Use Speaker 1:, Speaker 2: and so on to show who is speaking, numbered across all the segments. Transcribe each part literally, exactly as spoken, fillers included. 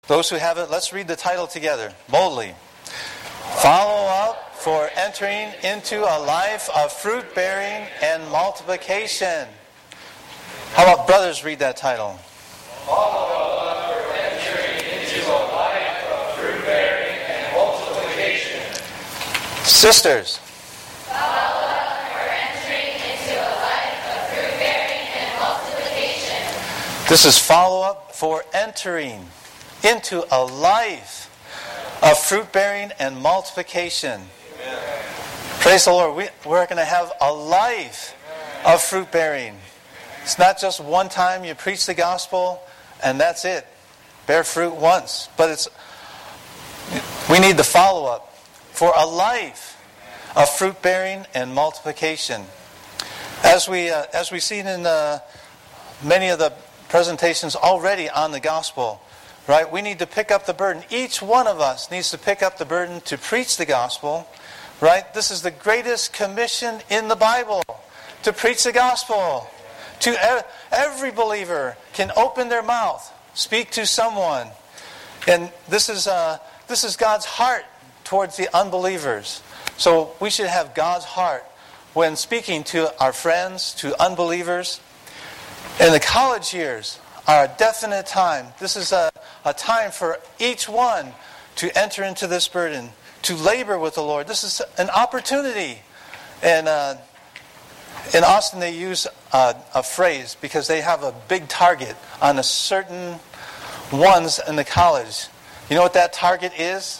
Speaker 1: Those who have it, let's read the title together, boldly. Follow up for entering into a life of fruit-bearing and multiplication. How about brothers read that title?
Speaker 2: Follow up for entering into a life of fruit-bearing and multiplication.
Speaker 1: Sisters.
Speaker 3: Follow up for entering into a life of fruit-bearing and multiplication.
Speaker 1: This is follow up for entering into a life of fruit-bearing and multiplication. Amen. Praise the Lord. We, we're going to have a life of fruit-bearing. It's not just one time you preach the gospel and that's it. Bear fruit once. But it's we need the follow-up for a life of fruit-bearing and multiplication. As we uh, as we've seen in uh, many of the presentations already on the gospel, right? We need to pick up the burden. Each one of us needs to pick up the burden to preach the gospel, right? This is the greatest commission in the Bible, to preach the gospel. To every believer can open their mouth, speak to someone. And this is uh, this is God's heart towards the unbelievers. So we should have God's heart when speaking to our friends, to unbelievers. In the college years are a definite time. This is a, a time for each one to enter into this burden, to labor with the Lord. This is an opportunity. And uh, in Austin they use a, a phrase because they have a big target on a certain ones in the college. You know what that target is?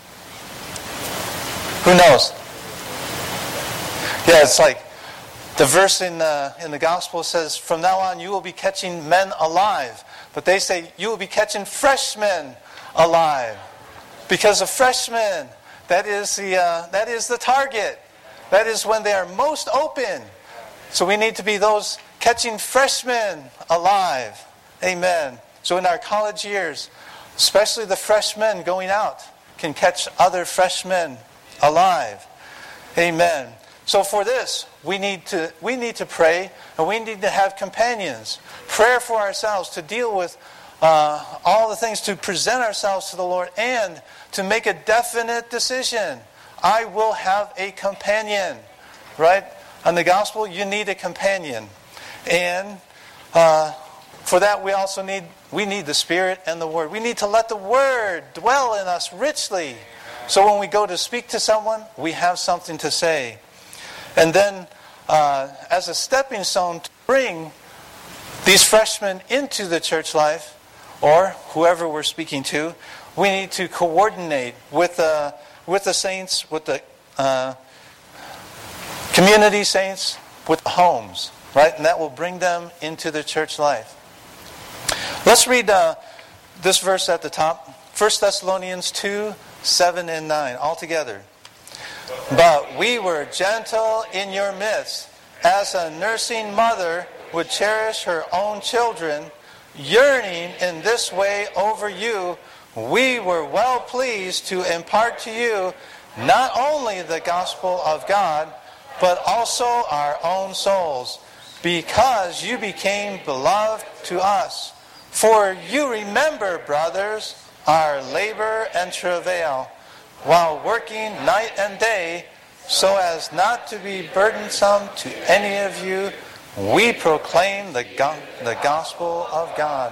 Speaker 1: Who knows? Yeah, it's like the verse in the, in the gospel says, from now on you will be catching men alive. But they say you will be catching freshmen alive. Because of freshmen, that is the uh, that is the target. That is when they are most open. So we need to be those catching freshmen alive. Amen. So in our college years, especially the freshmen going out can catch other freshmen alive. Amen. So for this, we need to we need to pray, and we need to have companions. Prayer for ourselves to deal with uh, all the things, to present ourselves to the Lord, and to make a definite decision. I will have a companion. Right? On the gospel, you need a companion. And uh, for that, we also need we need the Spirit and the Word. We need to let the Word dwell in us richly. So when we go to speak to someone, we have something to say. And then, uh, as a stepping stone to bring these freshmen into the church life, or whoever we're speaking to, we need to coordinate with uh, with the saints, with the uh, community saints, with the homes, right? And that will bring them into the church life. Let's read uh, this verse at the top. First Thessalonians two, seven and nine, all together. But we were gentle in your midst, as a nursing mother would cherish her own children, yearning in this way over you. We were well pleased to impart to you not only the gospel of God, but also our own souls, because you became beloved to us. For you remember, brothers, our labor and travail, while working night and day, so as not to be burdensome to any of you, we proclaim the, go- the gospel of God.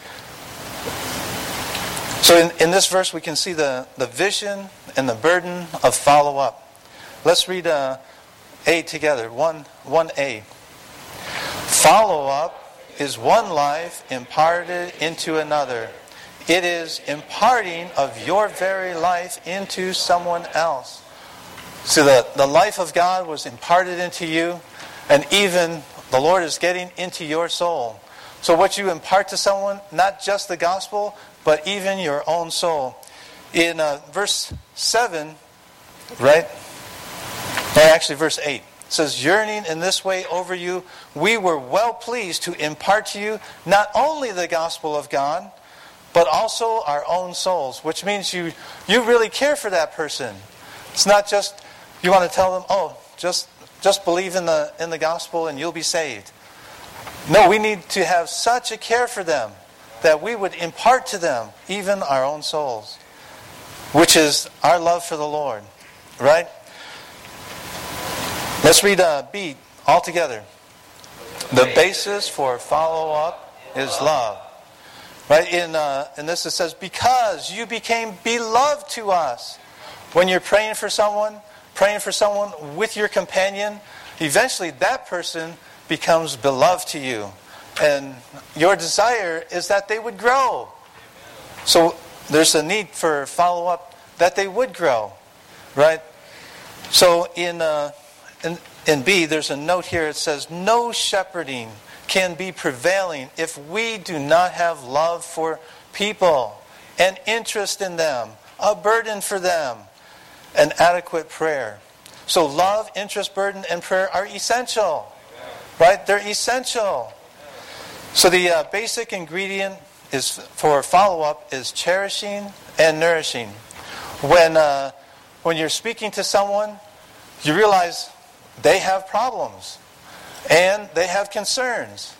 Speaker 1: So in, in this verse we can see the, the vision and the burden of follow-up. Let's read uh, A together, one, one A. Follow-up is one life imparted into another. It is imparting of your very life into someone else. So the, the life of God was imparted into you, and even the Lord is getting into your soul. So what you impart to someone, not just the gospel, but even your own soul. In uh, verse seven, right? No, actually verse eight. It says, yearning in this way over you, we were well pleased to impart to you not only the gospel of God, but also our own souls, which means you, you really care for that person. It's not just you want to tell them, oh, just just believe in the in the gospel and you'll be saved. No, we need to have such a care for them that we would impart to them, even our own souls, which is our love for the Lord. Right? Let's read uh, B all together. The basis for follow-up is love. Right? In, uh, in this it says, because you became beloved to us. When you're praying for someone, praying for someone with your companion, eventually that person becomes beloved to you. And your desire is that they would grow. So there's a need for follow-up that they would grow. Right? So in, uh, in, in B, there's a note here. It says, no shepherding can be prevailing if we do not have love for people, an interest in them, a burden for them, an adequate prayer. So love, interest, burden, and prayer are essential. Right? They're essential. So the uh, basic ingredient is for follow-up is cherishing and nourishing. When uh, when you're speaking to someone, you realize they have problems and they have concerns.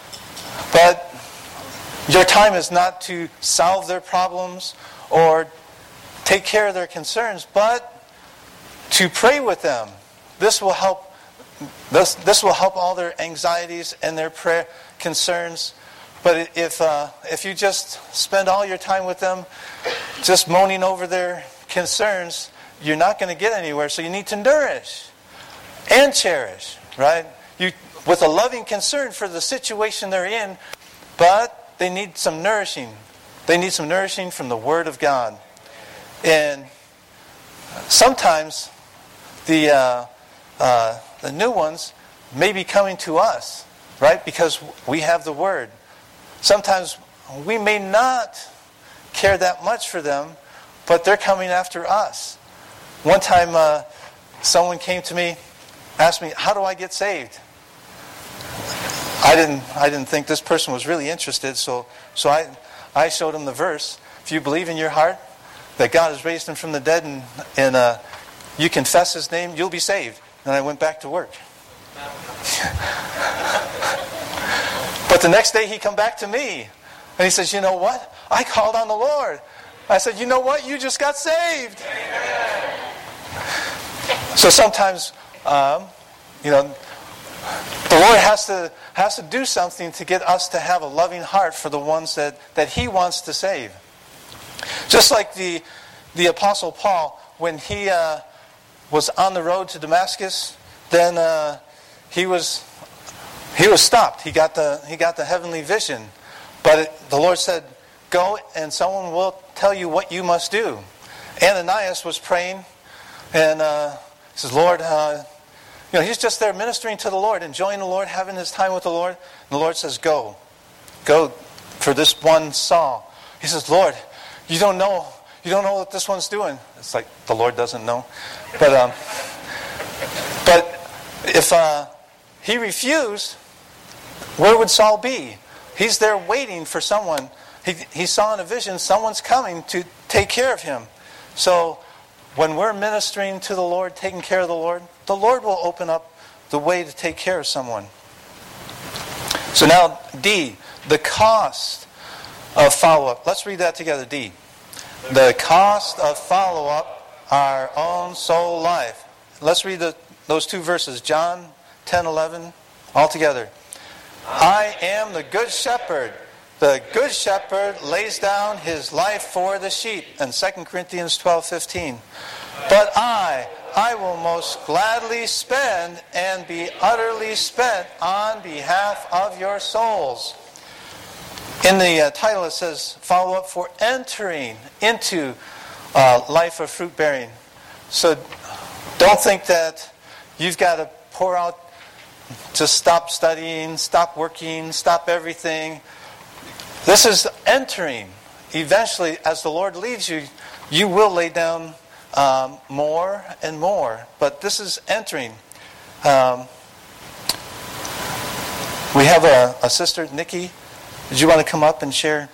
Speaker 1: But your time is not to solve their problems or take care of their concerns, but to pray with them. This will help. This this will help all their anxieties and their prayer concerns. But if uh, if you just spend all your time with them, just moaning over their concerns, you're not going to get anywhere. So you need to nourish and cherish, right? You with a loving concern for the situation they're in, but they need some nourishing. They need some nourishing from the Word of God. And sometimes the uh, uh, the new ones may be coming to us, right? Because we have the Word. Sometimes we may not care that much for them, but they're coming after us. One time, uh, someone came to me, asked me, "How do I get saved?" I didn't. I didn't think this person was really interested, so so I I showed him the verse. If you believe in your heart that God has raised him from the dead, and and uh, you confess His name, you'll be saved. And I went back to work. But the next day he come back to me, and he says, "You know what? I called on the Lord." I said, "You know what? You just got saved." Amen. So sometimes, um, you know, the Lord has to has to do something to get us to have a loving heart for the ones that, that He wants to save. Just like the the Apostle Paul, when he uh, was on the road to Damascus, then uh, he was he was stopped. He got the he got the heavenly vision, but it, the Lord said, "Go, and someone will tell you what you must do." Ananias was praying, and uh, he says, "Lord." Uh, You know, he's just there ministering to the Lord, enjoying the Lord, having his time with the Lord. And the Lord says, "Go. Go for this one Saul." He says, "Lord, you don't know. You don't know what this one's doing." It's like the Lord doesn't know. But um, but if uh, he refused, where would Saul be? He's there waiting for someone. He, he saw in a vision someone's coming to take care of him. So when we're ministering to the Lord, taking care of the Lord, the Lord will open up the way to take care of someone. So now, D, the cost of follow-up. Let's read that together, D. The cost of follow-up, our own soul life. Let's read the, those two verses, John ten eleven, all together. I am the good shepherd. The good shepherd lays down his life for the sheep. And Second Corinthians twelve fifteen. But I, I will most gladly spend and be utterly spent on behalf of your souls. In the uh, title it says, follow up for entering into uh, life of fruit bearing. So don't think that you've got to pour out, just stop studying, stop working, stop everything. This is entering. Eventually, as the Lord leads you, you will lay down um, more and more. But this is entering. Um, we have a, a sister, Nikki. Did you want to come up and share?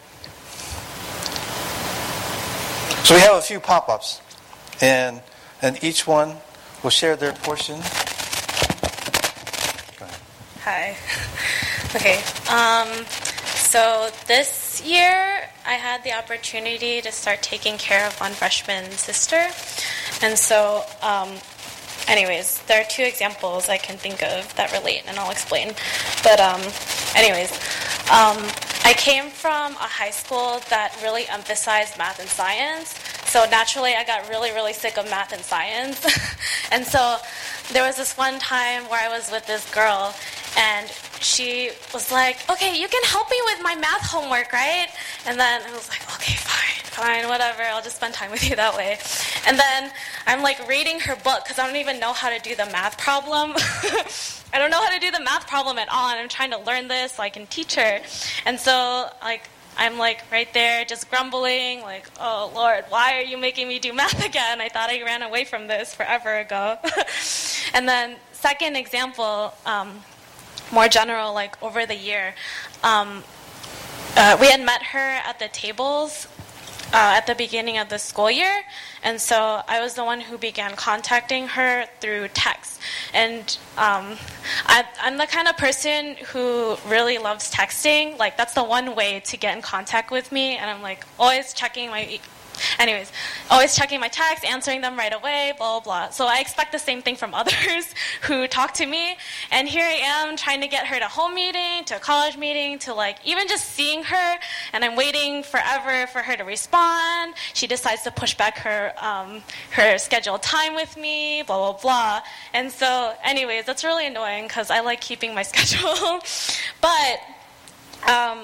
Speaker 1: So we have a few pop-ups. And, and each one will share their portion.
Speaker 4: Hi. Okay. Um... So this year, I had the opportunity to start taking care of one freshman sister. And so, um, anyways, there are two examples I can think of that relate, and I'll explain. But um, anyways, um, I came from a high school that really emphasized math and science. So naturally, I got really, really sick of math and science. And so there was this one time where I was with this girl, and she was like, okay, you can help me with my math homework, right? And then I was like, okay, fine, fine, whatever. I'll just spend time with you that way. And then I'm like reading her book because I don't even know how to do the math problem. I don't know how to do the math problem at all, and I'm trying to learn this so I can teach her. And so, like, I'm like right there just grumbling, like, oh, Lord, why are you making me do math again? I thought I ran away from this forever ago. And then second example, um, more general, like over the year, um, uh, we had met her at the tables uh, at the beginning of the school year, and so I was the one who began contacting her through text. And um, I, I'm the kind of person who really loves texting. Like, that's the one way to get in contact with me, and I'm like always checking my Anyways, always checking my texts, answering them right away, blah, blah, blah. So I expect the same thing from others who talk to me. And here I am trying to get her to home meeting, to a college meeting, to like even just seeing her. And I'm waiting forever for her to respond. She decides to push back her um, her scheduled time with me, blah, blah, blah. And so anyways, that's really annoying because I like keeping my schedule. But um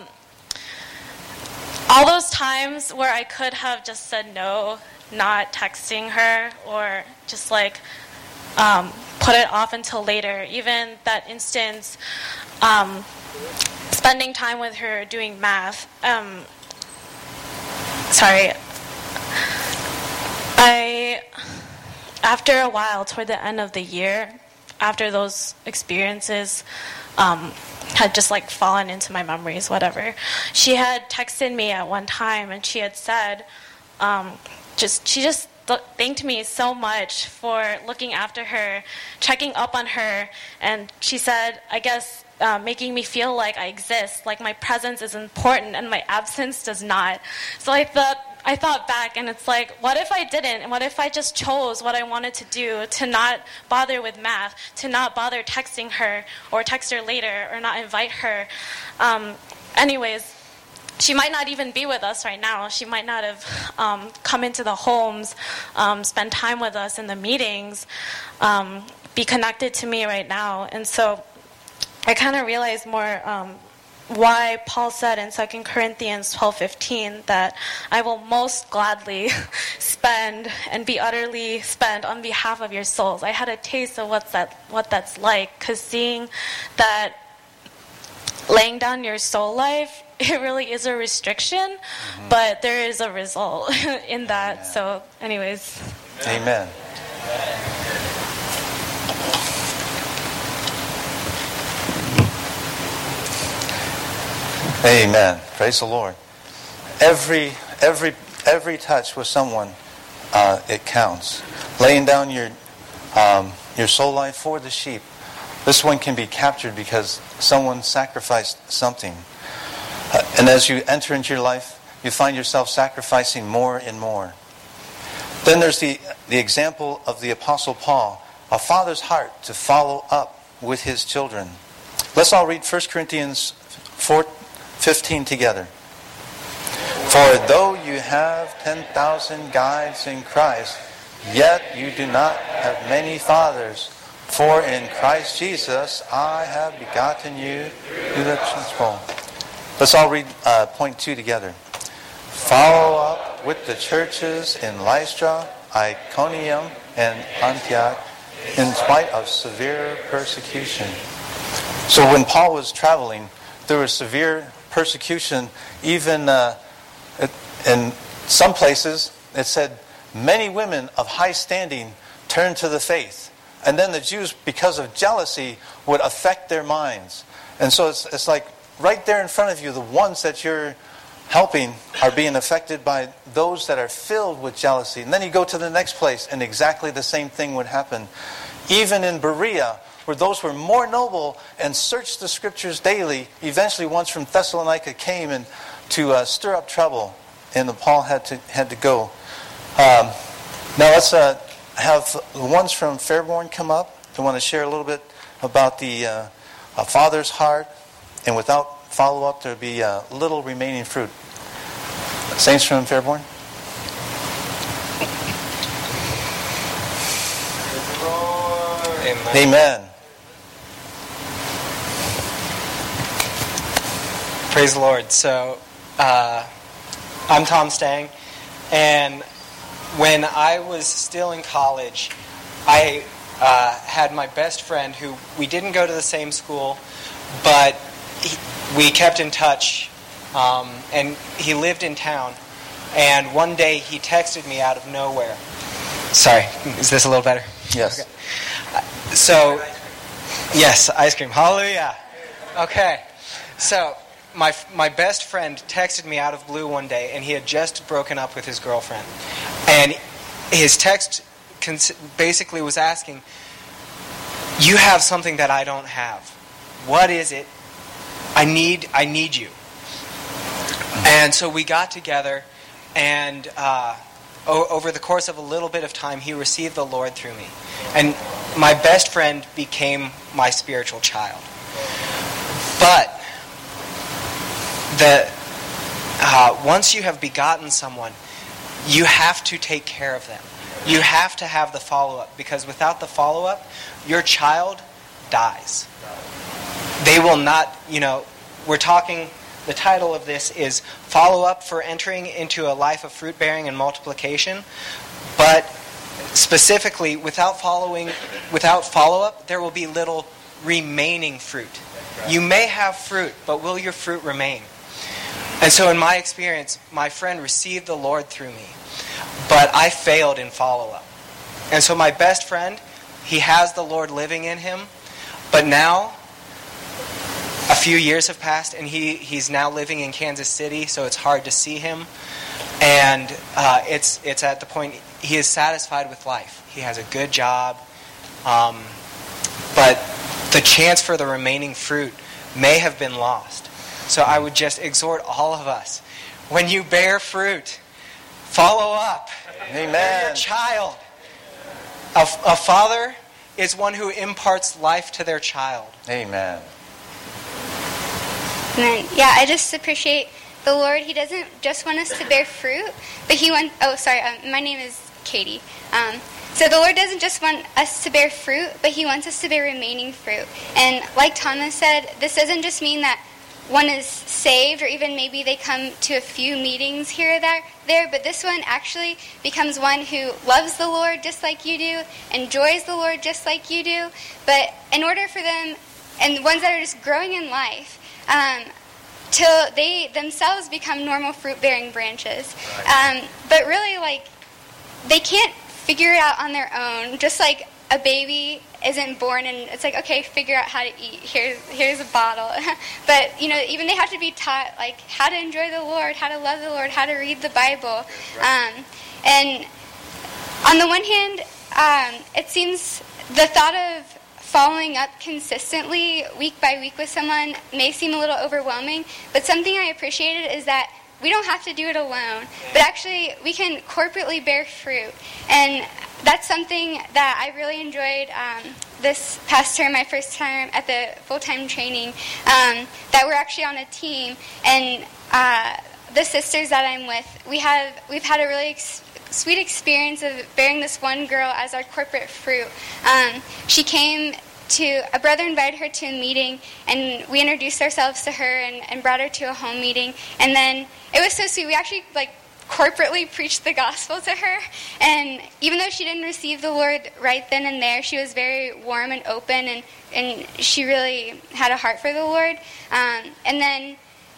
Speaker 4: all those times where I could have just said no, not texting her, or just like um, put it off until later, even that instance, um, spending time with her doing math. Um, sorry. I, after a while, toward the end of the year, after those experiences, um, had just like fallen into my memories, whatever. She had texted me at one time, and she had said, um, just she just th- thanked me so much for looking after her, checking up on her, and she said, I guess, uh, making me feel like I exist, like my presence is important and my absence does not. So I thought, I thought back, and it's like, what if I didn't? And what if I just chose what I wanted to do, to not bother with math, to not bother texting her or text her later or not invite her? Um, anyways, she might not even be with us right now. She might not have um, come into the homes, um, spend time with us in the meetings, um, be connected to me right now. And so I kind of realized more um, why Paul said in Second Corinthians twelve fifteen that I will most gladly spend and be utterly spent on behalf of your souls. I had a taste of what's that, what that's like, because seeing that laying down your soul life, it really is a restriction, mm-hmm. but there is a result in that. Amen. So anyways.
Speaker 1: Amen. Amen. Praise the Lord. Every every every touch with someone, uh, it counts. Laying down your um, your soul life for the sheep. This one can be captured because someone sacrificed something. Uh, and as you enter into your life, you find yourself sacrificing more and more. Then there's the the example of the Apostle Paul, a father's heart to follow up with his children. Let's all read First Corinthians four fifteen together. For though you have ten thousand guides in Christ, yet you do not have many fathers. For in Christ Jesus I have begotten you through the gospel. Let's all read uh, point two together. Follow up with the churches in Lystra, Iconium, and Antioch, in spite of severe persecution. So when Paul was traveling, there was severe persecution. Even uh, in some places, it said many women of high standing turned to the faith. And then the Jews, because of jealousy, would affect their minds. And so it's, it's like right there in front of you, the ones that you're helping are being affected by those that are filled with jealousy. And then you go to the next place, and exactly the same thing would happen. Even in Berea, were those who were more noble and searched the Scriptures daily. Eventually, ones from Thessalonica came and to uh, stir up trouble, and Paul had to had to go. Um, now let's uh, have the ones from Fairborn come up. They want to share a little bit about the uh, a father's heart, and without follow-up, there'll be uh, little remaining fruit. Saints from Fairborn.
Speaker 5: Amen.
Speaker 1: Amen.
Speaker 5: Praise the Lord. So, uh, I'm Tom Stang, and when I was still in college, I uh, had my best friend who we didn't go to the same school, but he, we kept in touch, um, and he lived in town. And one day he texted me out of nowhere. Sorry, is this a little better?
Speaker 1: Yes.
Speaker 5: Okay. So, yes, ice cream. Hallelujah. Okay. So, my my best friend texted me out of blue one day, and he had just broken up with his girlfriend. And his text cons- basically was asking, "You have something that I don't have. What is it? I need I need you." And so we got together, and uh, o- over the course of a little bit of time, he received the Lord through me. And my best friend became my spiritual child. But the uh, once you have begotten someone, you have to take care of them. You have to have the follow-up, because without the follow-up, your child dies. They will not, you know, we're talking, the title of this is Follow-Up for Entering into a Life of Fruit-Bearing and Multiplication. But specifically, without following, without follow-up, there will be little remaining fruit. You may have fruit, but will your fruit remain? And so in my experience, my friend received the Lord through me, but I failed in follow-up. And so my best friend, he has the Lord living in him, but now a few years have passed, and he, he's now living in Kansas City, so it's hard to see him. And uh, it's it's at the point he is satisfied with life. He has a good job, um, but the chance for the remaining fruit may have been lost. So I would just exhort all of us, when you bear fruit, follow up.
Speaker 1: Amen.
Speaker 5: They're your child. A, a father is one who imparts life to their child.
Speaker 1: Amen.
Speaker 6: Amen. Yeah, I just appreciate the Lord. He doesn't just want us to bear fruit, but He wants... Oh, sorry. Um, my name is Katie. Um, so the Lord doesn't just want us to bear fruit, but He wants us to bear remaining fruit. And like Thomas said, this doesn't just mean that one is saved, or even maybe they come to a few meetings here or there, there, but this one actually becomes one who loves the Lord just like you do, enjoys the Lord just like you do. But in order for them, and ones that are just growing in life, um, till they themselves become normal fruit-bearing branches. Um, but really, like, they can't figure it out on their own, just like a baby isn't born and it's like, okay, figure out how to eat. Here's here's a bottle. But, you know, even they have to be taught, like, how to enjoy the Lord, how to love the Lord, how to read the Bible. Um, and on the one hand, um, it seems the thought of following up consistently week by week with someone may seem a little overwhelming, but something I appreciated is that we don't have to do it alone, but actually we can corporately bear fruit. And that's something that I really enjoyed um, this past term, my first time at the full-time training, um, that we're actually on a team, and uh, the sisters that I'm with, we have, we've had a really ex- sweet experience of bearing this one girl as our corporate fruit. Um, she came to, a brother invited her to a meeting, and we introduced ourselves to her and, and brought her to a home meeting, and then it was so sweet. We actually, like, corporately preached the gospel to her, and even though she didn't receive the Lord right then and there, she was very warm and open, and, and she really had a heart for the Lord. Um, and then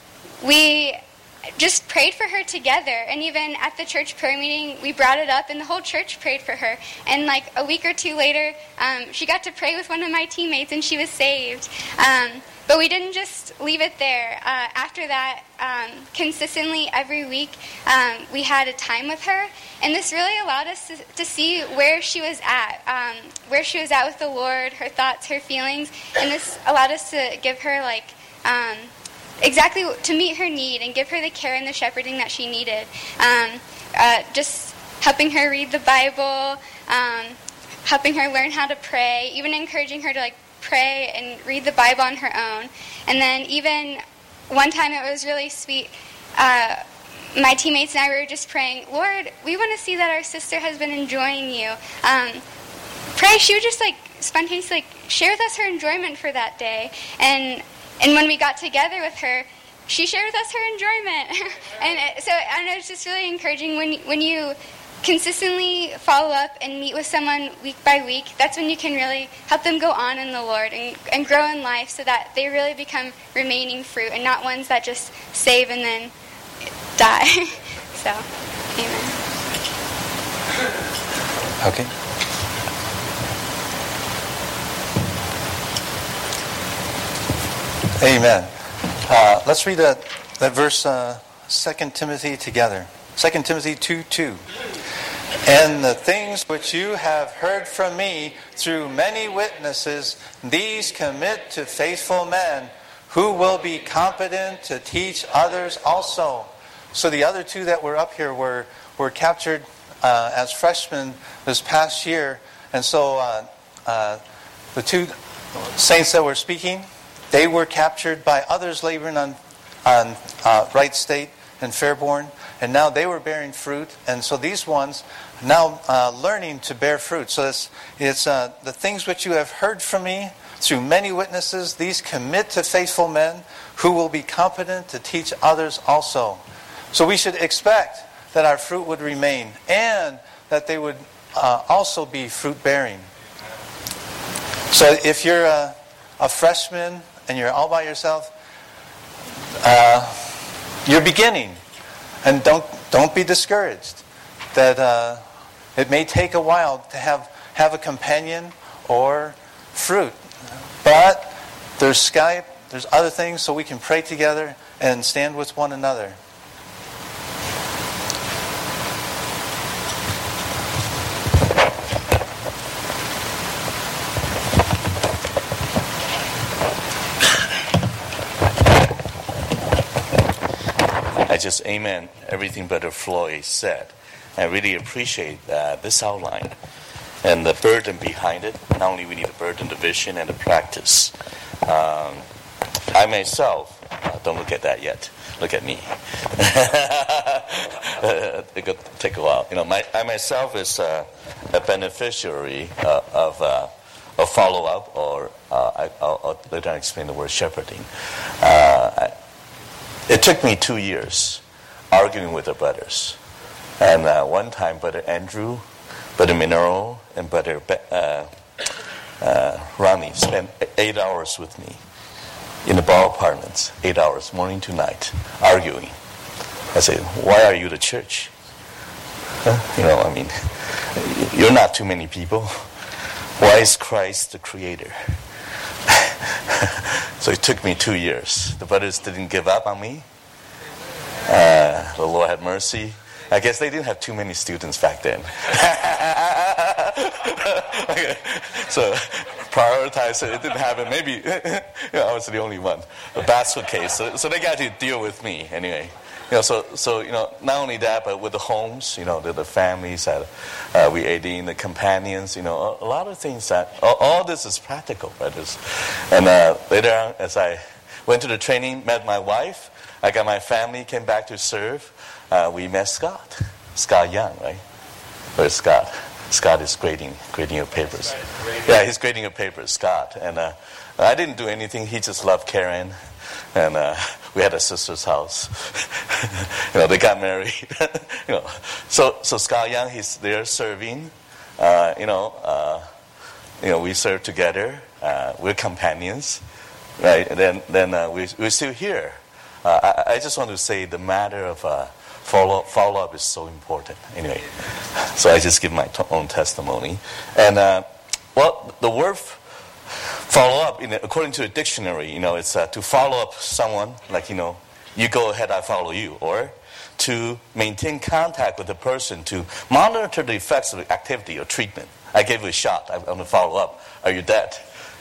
Speaker 6: we just prayed for her together, and even at the church prayer meeting, we brought it up, and the whole church prayed for her. And like a week or two later, um, she got to pray with one of my teammates, and she was saved. Um, but we didn't just leave it there. Uh, after that, um, consistently every week, um, we had a time with her, and this really allowed us to, to see where she was at, um, where she was at with the Lord, her thoughts, her feelings, and this allowed us to give her like um, exactly to meet her need and give her the care and the shepherding that she needed. Um, uh, just helping her read the Bible, um, helping her learn how to pray, even encouraging her to like pray and read the Bible on her own. And then even one time it was really sweet. Uh, my teammates and I were just praying, Lord, we want to see that our sister has been enjoying you. Um, pray. She would just like spontaneously like share with us her enjoyment for that day. And and when we got together with her, she shared with us her enjoyment. and it, so and it was just really encouraging when when you consistently follow up and meet with someone week by week. That's when you can really help them go on in the Lord and, and grow in life so that they really become remaining fruit and not ones that just save and then die. So, amen.
Speaker 1: Okay. Amen. Uh, let's read that, that verse, uh, Second Timothy together. Second Timothy two two. And the things which you have heard from me through many witnesses, these commit to faithful men who will be competent to teach others also. So the other two that were up here were, were captured uh, as freshmen this past year. And so uh, uh, the two saints that were speaking, they were captured by others laboring on, on uh, Wright State and Fairborn. And now they were bearing fruit. And so these ones now uh, learning to bear fruit. So it's, it's uh, the things which you have heard from me through many witnesses, these commit to faithful men who will be competent to teach others also. So we should expect that our fruit would remain and that they would uh, also be fruit-bearing. So if you're a, a freshman and you're all by yourself, uh, you're beginning. And don't don't be discouraged that uh, it may take a while to have, have a companion or fruit. But there's Skype, there's other things, so we can pray together and stand with one another.
Speaker 7: I just amen everything Brother Floyd said. I really appreciate uh, this outline and the burden behind it. Not only we need the burden, the vision, and the practice. Um, I myself, uh, don't look at that yet. Look at me. It could take a while. You know, my, I myself is uh, a beneficiary uh, of uh, a follow-up, or uh, I, I'll, I'll later on explain the word shepherding. Uh, I, It took me two years arguing with the brothers. And uh, one time, Brother Andrew, Brother Minero, and Brother Be- uh, uh, Ronnie spent eight hours with me in the bar apartments, eight hours, morning to night, arguing. I said, why are you the church? Huh? You know, I mean, you're not too many people. Why is Christ the creator? So it took me two years. The brothers didn't give up on me. Uh, the Lord had mercy. I guess they didn't have too many students back then. Okay. So prioritize it. It didn't happen. Maybe you know, I was the only one. The basket case. So, so they got to deal with me anyway. You know, so so you know, not only that, but with the homes, you know, the, the families that uh, we aiding, the companions, you know, a, a lot of things that all, all this is practical, brothers. And uh, later on, as I went to the training, met my wife, I got my family, came back to serve. Uh, we met Scott, Scott Young, right? Where's Scott? Scott is grading grading your papers. Yeah, he's grading your papers, Scott. And uh, I didn't do anything. He just loved Karen. And uh, we had a sister's house. You know, they got married. You know, so so Scott Young, he's there serving. Uh, you know, uh, you know, we serve together. Uh, we're companions, right? And then then uh, we we're still here. Uh, I, I just want to say the matter of uh, follow follow up is so important. Anyway, so I just give my t- own testimony. And uh, well, the word Follow up, in a, according to a dictionary, you know, it's uh, to follow up someone, like, you know, you go ahead, I follow you. Or to maintain contact with the person to monitor the effects of the activity or treatment. I gave you a shot, I'm going to follow up. Are you dead?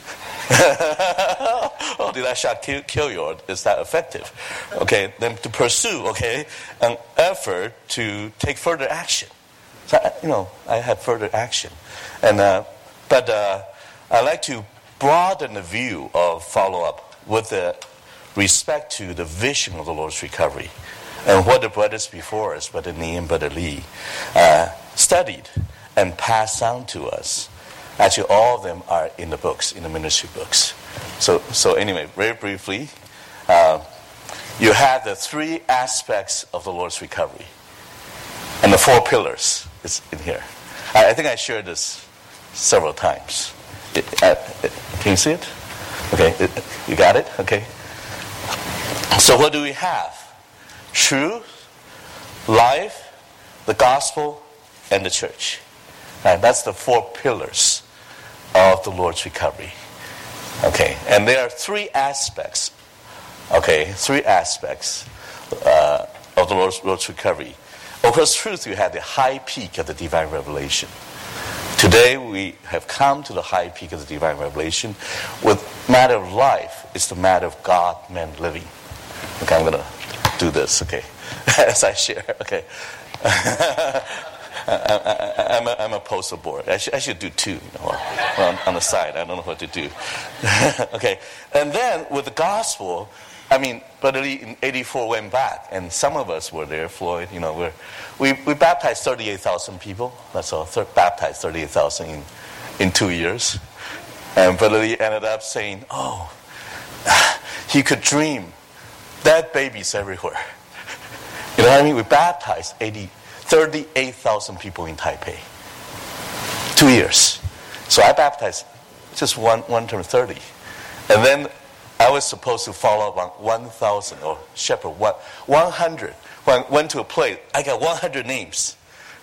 Speaker 7: Oh, did that shot kill, kill you, or is that effective? Okay, then to pursue, okay, an effort to take further action. So, you know, I had further action. and uh, But uh, I like to broaden the view of follow-up with the respect to the vision of the Lord's recovery and what the brothers before us, Brother Nee and Brother Lee, uh, studied and passed on to us. Actually, all of them are in the books, in the ministry books. So, so anyway, very briefly, uh, you have the three aspects of the Lord's recovery, and the four pillars is in here. I, I think I shared this several times. It, uh, it, can you see it? Okay, it, you got it? Okay. So what do we have? Truth, life, the gospel, and the church. Right, that's the four pillars of the Lord's recovery. Okay, and there are three aspects. Okay, three aspects uh, of the Lord's, Lord's recovery. Of course, truth, you have the high peak of the divine revelation. Today we have come to the high peak of the divine revelation. With matter of life, it's the matter of God, man living. Okay, I'm going to do this, okay, as I share, okay. I, I, I'm, a, I'm a poster board. I should, I should do two, you know, or on, on the side. I don't know what to do. Okay, and then with the gospel, I mean, Brother Lee in eighty-four went back, and some of us were there, Floyd, you know, we're, we we baptized thirty-eight thousand people. That's all, Th- baptized thirty-eight thousand in, in two years. And Brother Lee ended up saying, oh, he could dream dead babies everywhere. You know what I mean? We baptized eighty, thirty-eight thousand people in Taipei. Two years. So I baptized just one, one term, thirty. And then I was supposed to follow up on one thousand or shepherd one, one hundred. When I went to a place, I got one hundred names.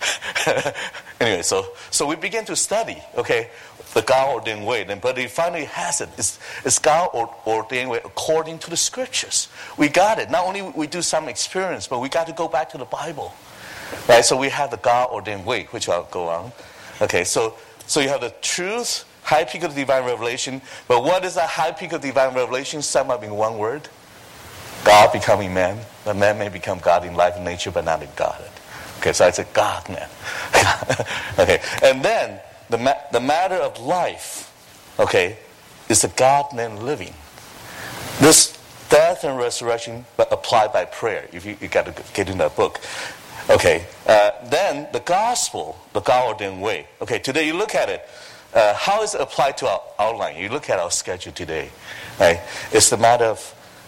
Speaker 7: Anyway, so so we began to study, okay, the God-ordained way. And, but he finally has it. It's, it's God-ordained way according to the scriptures. We got it. Not only we do some experience, but we got to go back to the Bible. Right? So we have the God-ordained way, which I'll go on. Okay, so so you have the truth, high peak of the divine revelation. But what is that high peak of divine revelation? Sum up in one word. God becoming man. That man may become God in life and nature, but not in Godhead. Okay, so I said God, man. Okay, and then the ma- the matter of life, okay, is the God-man living. This death and resurrection, but applied by prayer. If you, you got to get in that book. Okay, uh, then the gospel, the God-ordained way. Okay, today you look at it. Uh, how is it applied to our outline? You look at our schedule today. Right? It's the matter of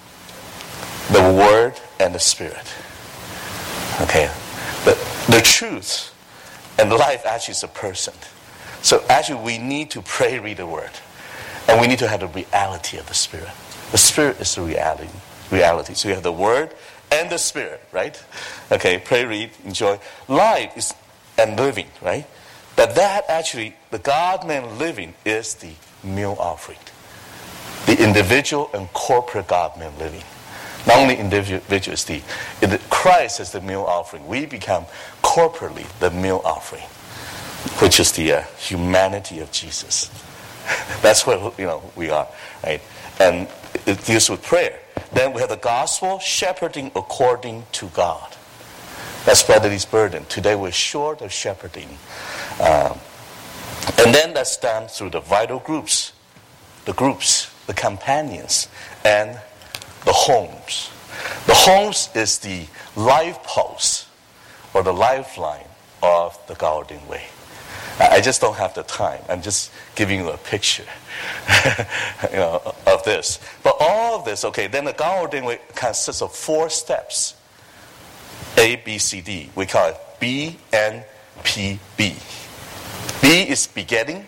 Speaker 7: the Word and the Spirit. Okay, the, the truth and life actually is a person. So actually we need to pray, read the Word. And we need to have the reality of the Spirit. The Spirit is the reality. reality. So you have the Word and the Spirit, right? Okay, pray, read, enjoy. Life is and living, right? But that actually, the God-man living is the meal offering. The individual and corporate God-man living. Not only individual is the, the Christ is the meal offering. We become corporately the meal offering, which is the uh, humanity of Jesus. That's what, you know, we are, right? And it deals with prayer. Then we have the gospel, shepherding according to God. That's Brother Lee's burden. Today we're short of shepherding. Um, and then that's done through the vital groups, the groups, the companions, and the homes. The homes is the life pulse or the lifeline of the God-ordained way. I just don't have the time. I'm just giving you a picture you know, of this. But all of this, okay, then the God-ordained way consists of four steps. A, B, C, D. We call it B, N, P, B. B is begetting.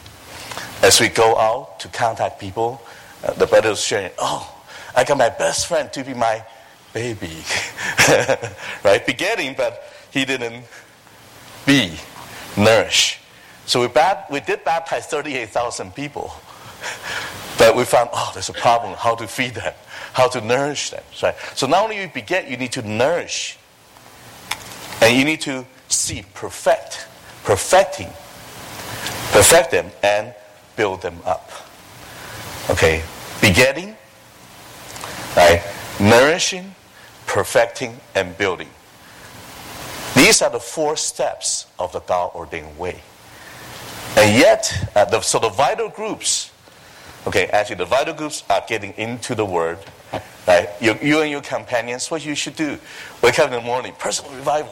Speaker 7: As we go out to contact people, uh, the brother is sharing, oh, I got my best friend to be my baby. Right? Begetting, but he didn't be, nourish. So we, bap- we did baptize thirty-eight thousand people. But we found, oh, there's a problem, how to feed them, how to nourish them. Right? So not only you beget, you need to nourish. And you need to see, perfect, perfecting, perfect them and build them up. Okay, begetting, right? Nourishing, perfecting, and building. These are the four steps of the God-ordained way. And yet, uh, the, so the vital groups, okay, actually the vital groups are getting into the Word. Right? You, you and your companions, what you should do, wake up in the morning, personal revival.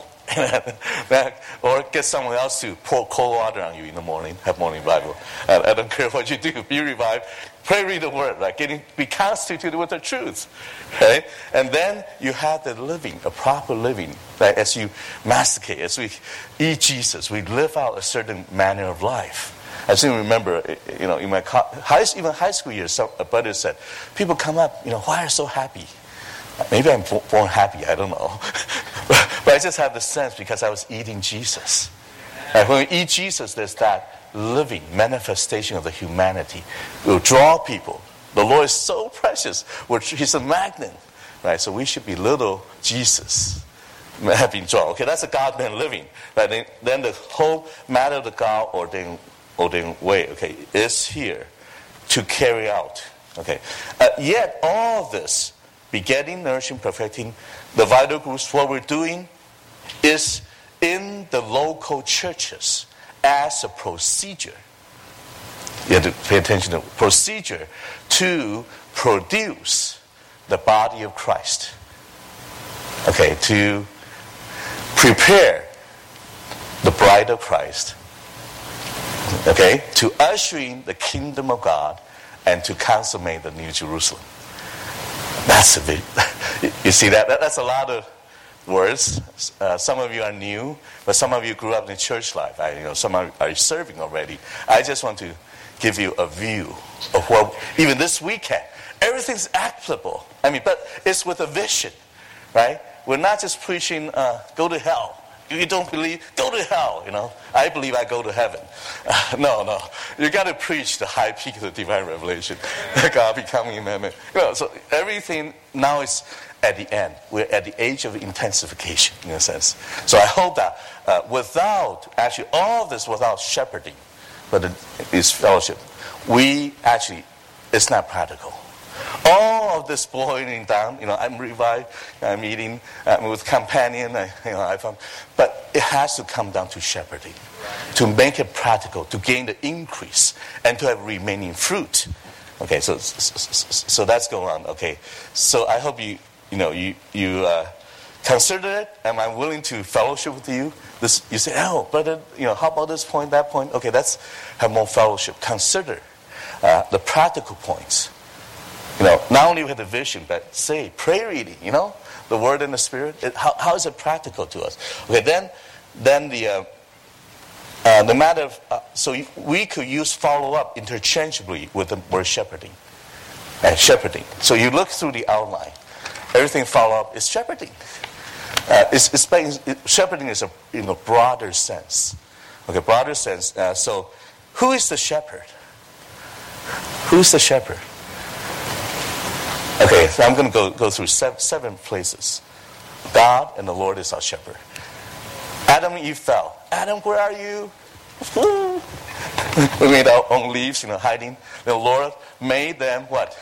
Speaker 7: Or get someone else to pour cold water on you in the morning, have morning revival. And I don't care what you do, be revived. Pray, read the Word, right? Getting, be constituted with the truth. Right? And then you have the living, a proper living. Right? As you masticate, as we eat Jesus, we live out a certain manner of life. I still remember, you know, in my high, even high school years, some, a brother said, people come up, you know, why are you so happy? Maybe I'm born happy, I don't know. But I just have the sense because I was eating Jesus. And when we eat Jesus, there's that living manifestation of the humanity. It will draw people. The Lord is so precious. He's a magnet. Right? So we should be little Jesus having drawn. Okay, that's a God-man living. Right? Then the whole matter of the God-ordained ordained way, okay, is here to carry out. Okay. Uh, yet all this, begetting, nourishing, perfecting, the vital groups, what we're doing is in the local churches as a procedure. You have to pay attention to procedure to produce the body of Christ. Okay, to prepare the bride of Christ. Okay, to usher in the kingdom of God and to consummate the New Jerusalem. That's a big, you see that? that? That's a lot of words. Uh, some of you are new, but some of you grew up in church life. I, you know, some are, are serving already. I just want to give you a view of what, even this weekend, everything's applicable. I mean, but it's with a vision, right? We're not just preaching, uh, go to hell. You don't believe, go to hell, you know. I believe I go to heaven. Uh, no, no. You got to preach the high peak of the divine revelation. God becoming a man. You know, so everything now is at the end. We're at the age of intensification, in a sense. So I hope that uh, without, actually all of this without shepherding, but it is fellowship, we actually, it's not practical. All of this boiling down, you know, I'm revived, I'm eating, I'm with companion, I, you know, I found, but it has to come down to shepherding, to make it practical, to gain the increase, and to have remaining fruit. Okay, so so, so that's going on. Okay, so I hope you, you know, you you uh, consider it. Am I willing to fellowship with you? This, you say, oh, but uh, you know, how about this point, that point? Okay, let's have more fellowship. Consider uh, the practical points. You know, not only with the vision, but say, prayer reading, you know, the Word and the Spirit. It, how, how is it practical to us? Okay, then then the uh, uh, the matter of, uh, so we could use follow-up interchangeably with the word shepherding. And shepherding. So you look through the outline. Everything follow-up is shepherding. Uh, it's, it's, it, shepherding is a, in a broader sense. Okay, broader sense. Uh, so who is the shepherd? Who's the shepherd? Okay, so I'm going to go, go through seven, seven places. God and the Lord is our shepherd. Adam and Eve fell. Adam, where are you? We made our own leaves, you know, hiding. The Lord made them what?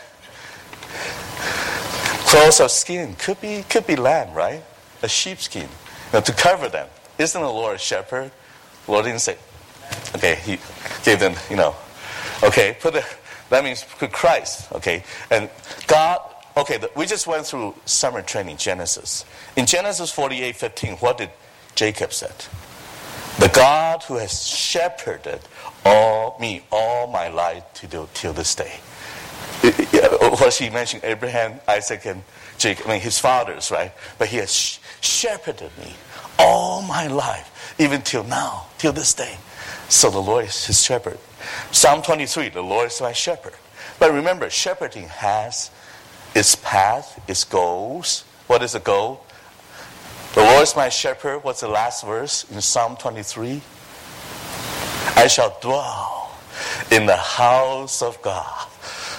Speaker 7: Clothes of skin. Could be, could be lamb, right? A sheepskin, you know, to cover them. Isn't the Lord a shepherd? The Lord didn't say. Okay, he gave them, you know. Okay, put the. That means Christ, okay? And God, okay, the, we just went through summer training, Genesis. In Genesis forty-eight fifteen, what did Jacob say? The God who has shepherded all me, all my life to do, till this day. It, it, was he mentioned Abraham, Isaac, and Jacob, I mean his fathers, right? But he has sh- shepherded me all my life, even till now, till this day. So the Lord is his shepherd. Psalm twenty-three, the Lord is my shepherd. But remember, shepherding has its path, its goals. What is the goal? The Lord is my shepherd. What's the last verse in Psalm twenty-three? I shall dwell in the house of God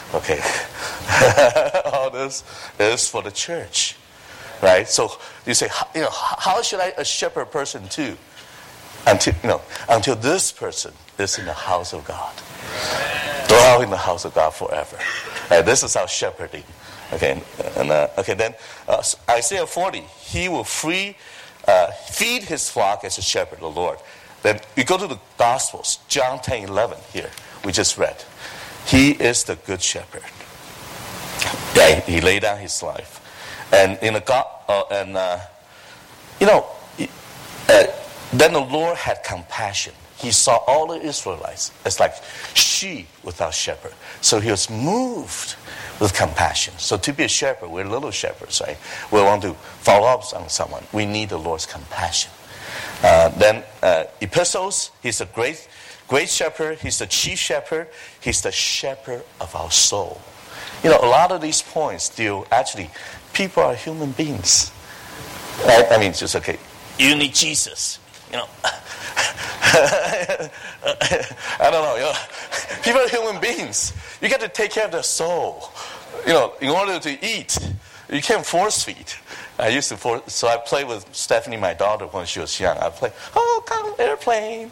Speaker 7: Okay. All this is for the church. Right? So you say, you know, how should I shepherd a person too? Until, you know, until this person is in the house of God. Dwell in the house of God forever. Right? This is our shepherding. Okay, and uh, okay. Then uh, Isaiah forty, he will free, uh, feed his flock as a shepherd, the Lord. Then we go to the Gospels, John ten eleven here. We just read, he is the good shepherd. Yeah, he laid down his life, and in the God, uh, and uh, you know, uh, then the Lord had compassion. He saw all the Israelites as like sheep without shepherd. So he was moved with compassion. So to be a shepherd, we're little shepherds, right? We want to follow up on someone. We need the Lord's compassion. Uh, then uh, epistles, he's a great, great shepherd. He's the chief shepherd. He's the shepherd of our soul. You know, a lot of these points deal, actually, people are human beings. Right? I mean, it's just, okay, you need Jesus. You know, I don't know, you know, people are human beings. You got to take care of their soul. You know, in order to eat, you can't force feed. I used to force, so I played with Stephanie, my daughter, when she was young. I play, oh, come, airplane.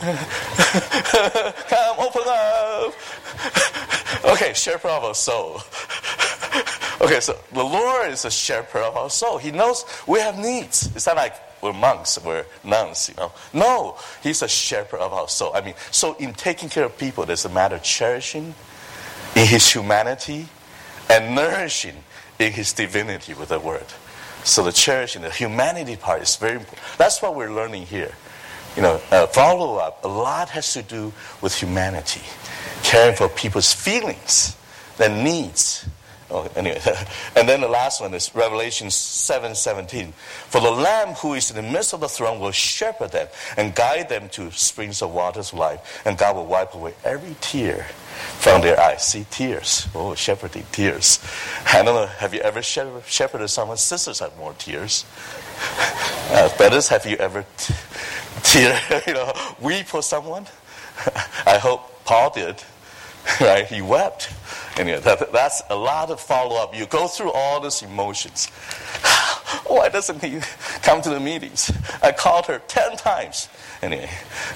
Speaker 7: Come, open up. Okay, shepherd of our soul. Okay, so the Lord is a shepherd of our soul. He knows we have needs. It's not like we're monks, we're nuns, you know. No, he's a shepherd of our soul. I mean, so in taking care of people, there's a matter of cherishing in his humanity and nourishing in his divinity with the word. So the cherishing, the humanity part is very important. That's what we're learning here. You know, uh, follow up, a lot has to do with humanity, caring for people's feelings, their needs. Oh, anyway, and then the last one is Revelation seven seventeen. For the Lamb who is in the midst of the throne will shepherd them and guide them to springs of waters of life, and God will wipe away every tear from their eyes. See, tears. Oh, shepherding, tears. I don't know, have you ever shepherded someone? Sisters have more tears. Uh, brothers, have you ever t- tear, you know, weep for someone? I hope Paul did. Right? He wept. Anyway, that, that's a lot of follow-up. You go through all these emotions. Why doesn't he come to the meetings? I called her ten times. Anyway,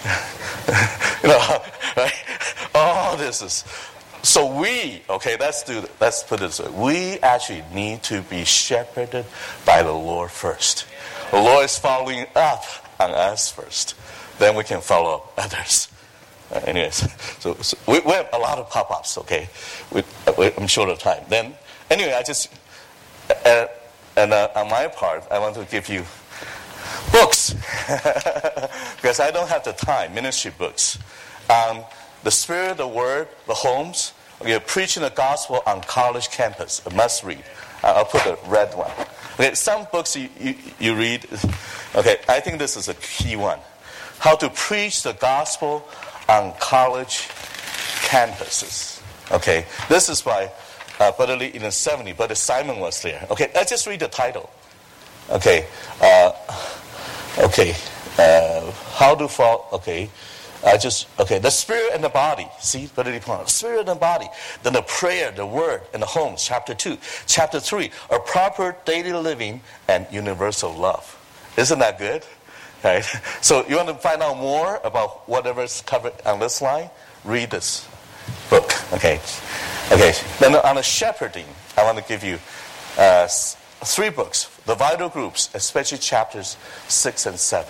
Speaker 7: you know, right? All this is. So we, okay, let's do. Let's put it this way. We actually need to be shepherded by the Lord first. The Lord is following up on us first. Then we can follow up others. Uh, anyways, so, so we, we have a lot of pop-ups, okay? We, we, I'm short of time. Then, anyway, I just, uh, and uh, on my part, I want to give you books. Because I don't have the time, ministry books. Um, the Spirit, the Word, the Homes, okay, preaching the gospel on college campus, a must read. Uh, I'll put the red one. Okay, some books you, you, you read, okay, I think this is a key one. How to preach the gospel on college campuses. Okay, this is by uh, Brother Lee in the seventies, Brother Simon was there. Okay, let's just read the title. Okay, uh, okay, uh, how to fall, okay, I just, okay, the spirit and the body. See, Brother Lee, spirit and the body. Then the prayer, the word, and the homes, chapter two. Chapter three, a proper daily living and universal love. Isn't that good? Right? So you want to find out more about whatever's covered on this line? Read this book. Okay. Okay. Then on the shepherding, I want to give you uh, three books. The vital groups, especially chapters six and seven.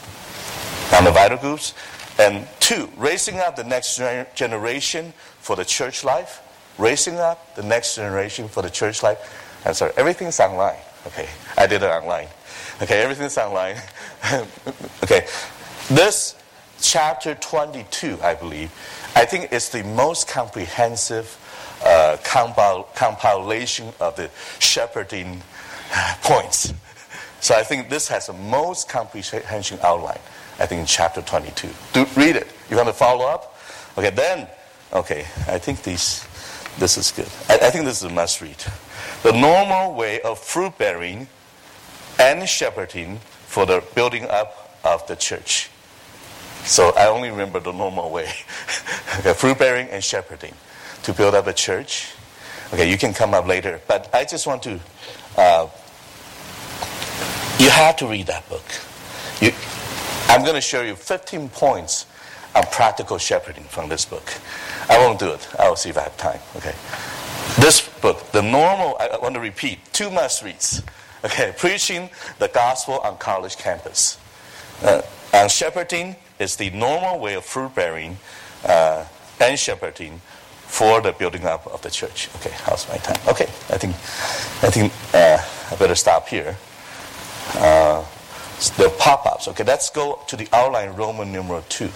Speaker 7: On the vital groups. And two, raising up the next gener- generation for the church life. Raising up the next generation for the church life. I'm sorry, everything's online. Okay. I did it online. Okay, everything's online. Okay, this chapter twenty-two, I believe, I think is the most comprehensive uh, compil- compilation of the shepherding points. So I think this has the most comprehensive outline, I think, in chapter twenty-two. Do read it. You want to follow up? Okay, then, okay, I think these, this is good. I, I think this is a must read. The normal way of fruit bearing and shepherding for the building up of the church. So I only remember the normal way. Okay, fruit bearing and shepherding to build up a church. Okay, you can come up later. But I just want to, uh, you have to read that book. You, I'm going to show you fifteen points on practical shepherding from this book. I won't do it. I'll see if I have time. Okay. This book, the normal, I want to repeat, two must-reads. Okay, preaching the gospel on college campus. Uh, and shepherding is the normal way of fruit-bearing uh, and shepherding for the building up of the church. Okay, how's my time? Okay, I think I think uh, I better stop here. Uh, the pop-ups. Okay, let's go to the outline, Roman numeral two.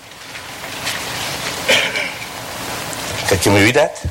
Speaker 7: Okay, can we read that?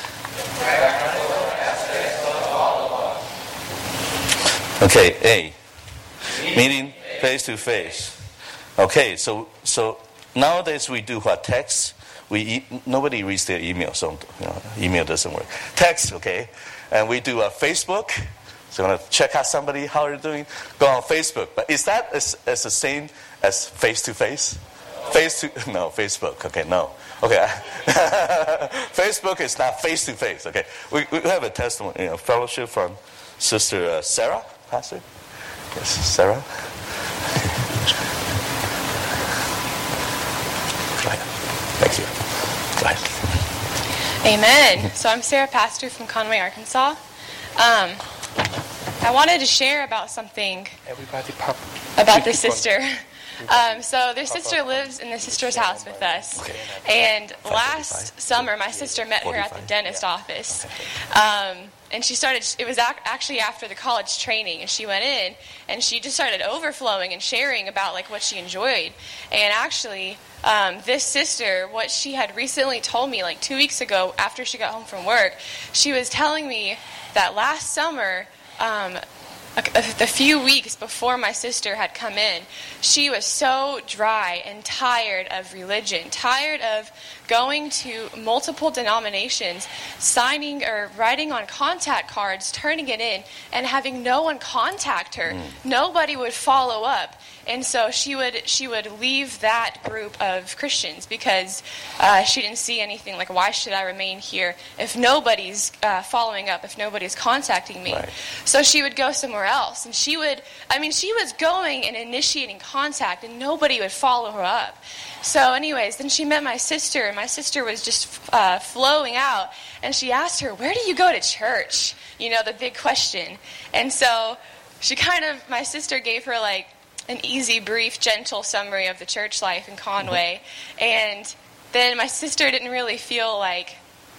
Speaker 7: Okay, A. Meeting face to face. Okay, so so nowadays we do what? Text. We e- nobody reads their email, so you know, email doesn't work. Text, okay, and we do a Facebook. So you want to check out somebody, how are you doing? Go on Facebook. But is that as, as the same as face to face? Face to no Facebook. Okay, no. Okay, Facebook is not face to face. Okay, we we have a testimony, you know, fellowship from Sister uh, Sarah, Pastor. Yes, Sarah. Go ahead. Thank you. Go ahead.
Speaker 8: Amen. So I'm Sarah, pastor from Conway, Arkansas. Um, I wanted to share about something
Speaker 7: Everybody pop.
Speaker 8: about this sister. Um, so their sister lives in the sister's house with us. And last summer, my sister met her at the dentist office. Um, and she started, it was ac- actually after the college training, and she went in, and she just started overflowing and sharing about like what she enjoyed. And actually, um, this sister, what she had recently told me like two weeks ago after she got home from work, she was telling me that last summer, um, the few weeks before my sister had come in, she was so dry and tired of religion, tired of going to multiple denominations, signing or writing on contact cards, turning it in, and having no one contact her. Mm. Nobody would follow up. And so she would she would leave that group of Christians because uh, she didn't see anything like, why should I remain here if nobody's uh, following up, if nobody's contacting me? Right. So she would go somewhere else. And she would, I mean, she was going and initiating contact, and nobody would follow her up. So anyways, then she met my sister, and my sister was just uh, flowing out. And she asked her, where do you go to church? You know, the big question. And so she kind of, my sister gave her like, an easy, brief, gentle summary of the church life in Conway. And then my sister didn't really feel like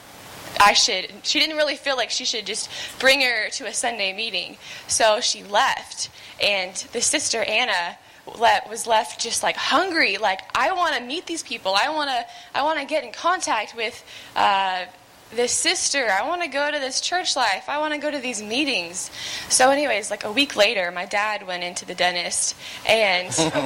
Speaker 8: I should, she didn't really feel like she should just bring her to a Sunday meeting. So she left. And the sister, Anna, was left just like hungry. Like, I want to meet these people. I want to, I want to get in contact with uh, this sister. I want to go to this church life. I want to go to these meetings. So anyways, like a week later, my dad went into the dentist, and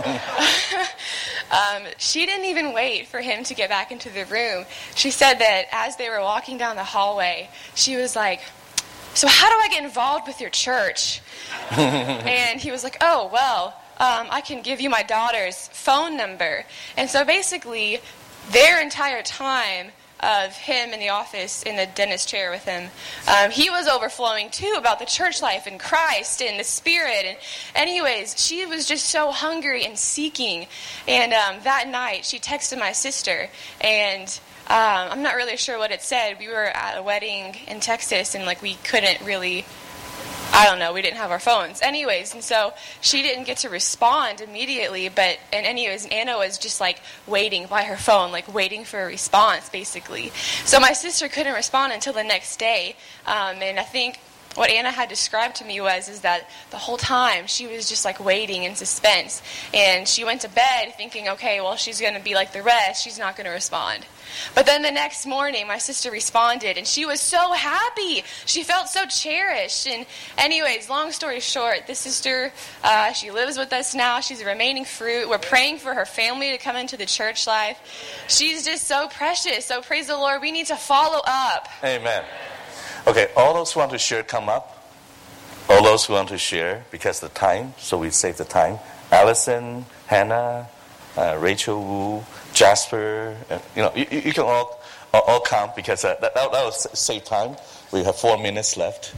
Speaker 8: um, she didn't even wait for him to get back into the room. She said that as they were walking down the hallway, she was like, so how do I get involved with your church? And he was like, oh, well, um, I can give you my daughter's phone number. And so basically, their entire time of him in the office, in the dentist chair with him, um, he was overflowing too about the church life and Christ and the Spirit. And anyways, she was just so hungry and seeking. And um, that night, she texted my sister, and um, I'm not really sure what it said. We were at a wedding in Texas, and like we couldn't really, I don't know, we didn't have our phones. Anyways, and so she didn't get to respond immediately, but, and anyways, Anna was just like waiting by her phone, like waiting for a response, basically. So my sister couldn't respond until the next day, um, and I think what Anna had described to me was is that the whole time she was just like waiting in suspense, and she went to bed thinking, okay, well, she's going to be like the rest, she's not going to respond. But then the next morning, my sister responded, and she was so happy. She felt so cherished. And anyways, long story short, this sister, uh, she lives with us now. She's a remaining fruit. We're praying for her family to come into the church life. She's just so precious. So praise the Lord. We need to follow up.
Speaker 7: Amen. Okay, all those who want to share, come up. All those who want to share, because of the time, so we save the time. Allison, Hannah, uh, Rachel Wu, Jasper, and, you know, you, you can all all come because uh, that, that will save time. We have four minutes left.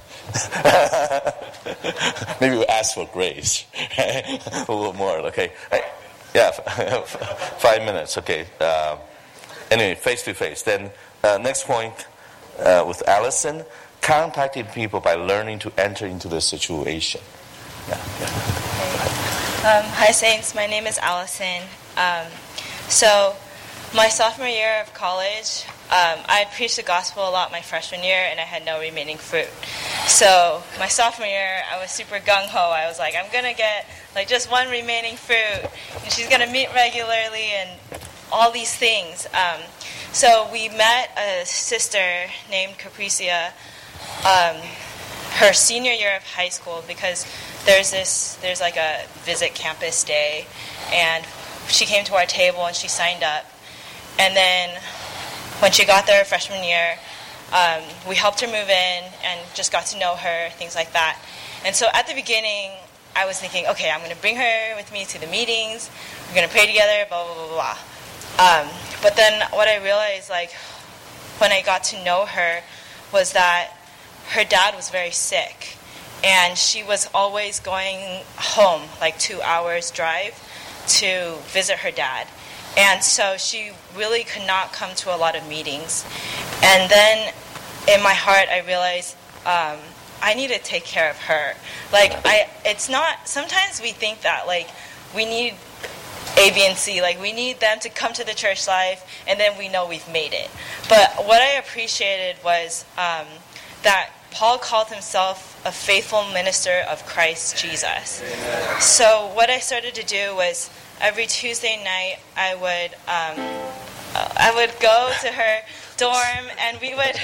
Speaker 7: Maybe we'll ask for grace. A little more, okay? Yeah, five minutes, okay. Uh, anyway, face-to-face. Then uh, next point uh, with Allison, contacting people by learning to enter into the situation. Yeah, yeah.
Speaker 9: Um, hi, Saints. My name is Allison. Um, so, my sophomore year of college, um, I had preached the gospel a lot my freshman year, and I had no remaining fruit. So, my sophomore year, I was super gung-ho. I was like, I'm going to get like just one remaining fruit, and she's going to meet regularly, and all these things. Um, so, we met a sister named Capricia um, her senior year of high school, because there's this, there's like a visit campus day, and she came to our table and she signed up. And then when she got there freshman year, um, we helped her move in and just got to know her, things like that. And so at the beginning, I was thinking, okay, I'm going to bring her with me to the meetings. We're going to pray together, blah, blah, blah, blah. Um, but then what I realized, like, when I got to know her, was that her dad was very sick. And she was always going home, like two hours drive, to visit her dad. And so she really could not come to a lot of meetings. And then in my heart, I realized um, I need to take care of her. Like, I, it's not, sometimes we think that, like, we need A, B, and C. Like, we need them to come to the church life, and then we know we've made it. But what I appreciated was um, that Paul called himself a faithful minister of Christ Jesus. So what I started to do was every Tuesday night I would um, I would go to her dorm and we would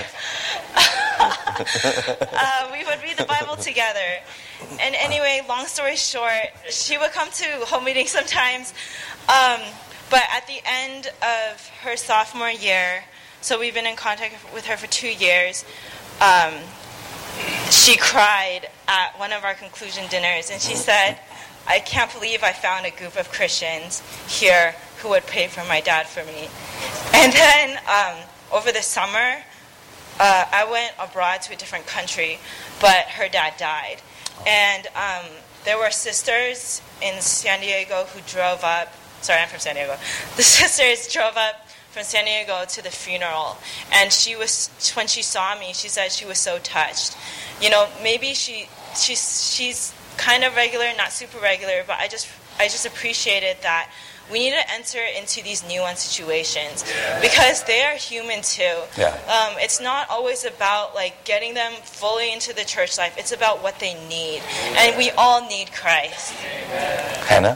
Speaker 9: uh, we would read the Bible together. And anyway, long story short, she would come to home meetings sometimes. Um, but at the end of her sophomore year, so we've been in contact with her for two years. Um, she cried at one of our conclusion dinners, and she said, I can't believe I found a group of Christians here who would pray for my dad for me. And then um, over the summer, uh, I went abroad to a different country, but her dad died. And um, there were sisters in San Diego who drove up. Sorry, I'm from San Diego. The sisters drove up from San Diego to the funeral, and she was, when she saw me, she said she was so touched. You know, maybe she she's she's kind of regular, not super regular, but I just I just appreciated that we need to enter into these nuanced situations because they are human too.
Speaker 7: Yeah.
Speaker 9: Um, it's not always about like getting them fully into the church life. It's about what they need, and we all need Christ.
Speaker 7: Hannah.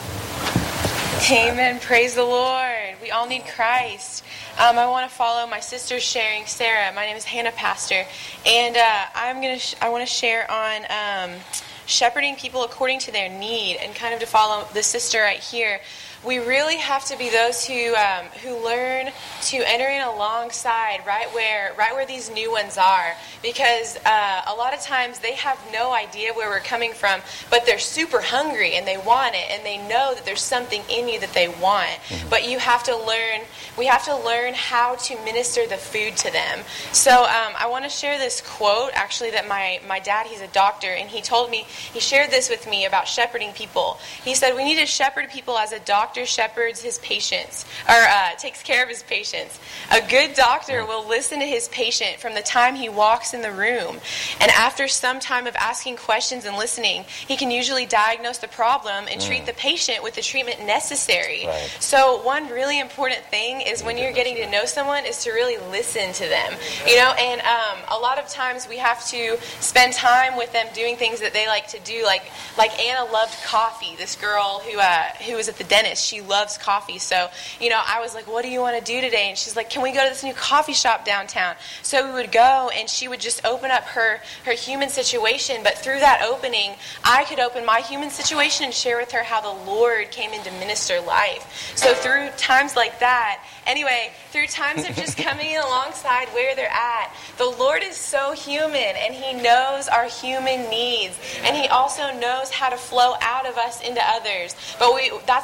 Speaker 8: Amen. Praise the Lord. We all need Christ. Um, I want to follow my sister's sharing. Sarah, my name is Hannah Pastor, and uh, I'm gonna. Sh- I want to share on um, shepherding people according to their need, and kind of to follow the sister right here. We really have to be those who um, who learn to enter in alongside right where right where these new ones are, because uh, a lot of times they have no idea where we're coming from, but they're super hungry and they want it, and they know that there's something in you that they want. Mm-hmm. But you have to learn. We have to learn how to minister the food to them. So um, I want to share this quote actually that my my dad, he's a doctor, and he told me, he shared this with me about shepherding people. He said we need to shepherd people as a doctor shepherds his patients, or uh, takes care of his patients. A good doctor will listen to his patient from the time he walks in the room, and after some time of asking questions and listening, he can usually diagnose the problem and mm. treat the patient with the treatment necessary.
Speaker 7: Right.
Speaker 8: So one really important thing is when you're getting to know someone is to really listen to them, you know, and um, a lot of times we have to spend time with them doing things that they like to do, like like Anna loved coffee, this girl who uh, who was at the dentist. She loves coffee. So, you know, I was like, what do you want to do today? And she's like, can we go to this new coffee shop downtown? So we would go, and she would just open up her, her human situation. But through that opening, I could open my human situation and share with her how the Lord came in to minister life. So through times like that, anyway, through times of just coming alongside where they're at, the Lord is so human, and He knows our human needs, and He also knows how to flow out of us into others. But we that's why we have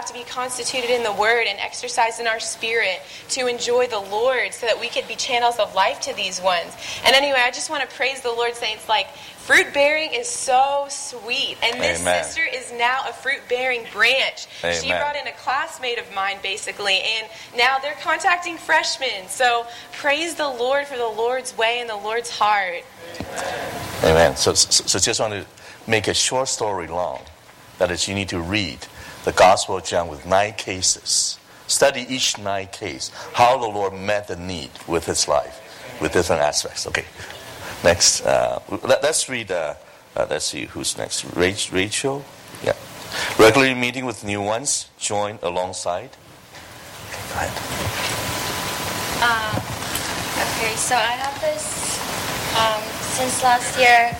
Speaker 10: have to be constituted in the Word and exercised in our spirit to enjoy the Lord so that we could be channels of life to these ones. And anyway, I just want to praise the Lord, saints. Like, fruit bearing is so sweet. And this
Speaker 7: Amen.
Speaker 10: sister is now a fruit bearing branch.
Speaker 7: Amen.
Speaker 10: She brought in a classmate of mine, basically, and now they're contacting freshmen. So praise the Lord for the Lord's way and the Lord's heart.
Speaker 7: Amen. So, so, so just want to make a short story long. That is, you need to read the Gospel of John with nine cases. Study each nine case. How the Lord met the need with his life, with different aspects. Okay. Next, uh, let, let's read, uh, uh, let's see who's next. Rach, Rachel? Yeah. Regularly meeting with new ones, join alongside. Okay, go ahead.
Speaker 11: Um, okay, so I have this um, since last year.